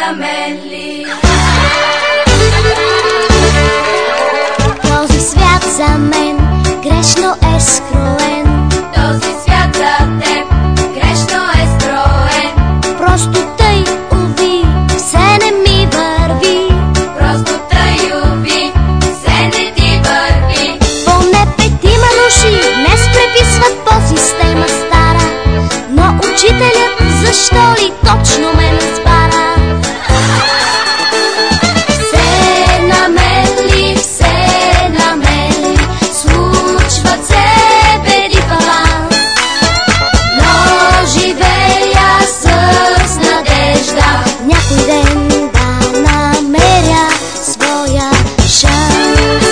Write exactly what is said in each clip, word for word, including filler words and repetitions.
на мен ли? Този свят за мен грешно е скроен. Този свят за теб грешно е строен. Просто тъй, уви, все не ми върви. Просто тъй, уви, все не ти върви. Поне петима души днес преписват по система стара, но учителят защо ли точно ме разбара? Все на мен ли, все на мен ли, случват се беди в аванс, но живея с надежда Някой ден да намеря своя шанс.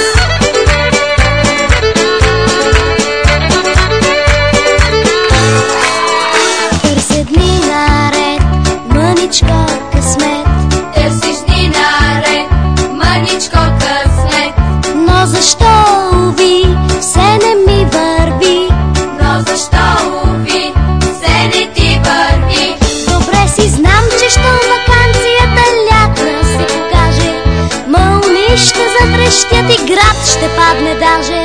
Търся дни наред мъничко късмет, търсиш дни наред мъничко късмет. но защо, уви, все не ми върви? Но защо, уви, все не ти върви? Добре си знам, че щом ваканцията лятна се покаже, мълни ще затрещят и град ще падне даже.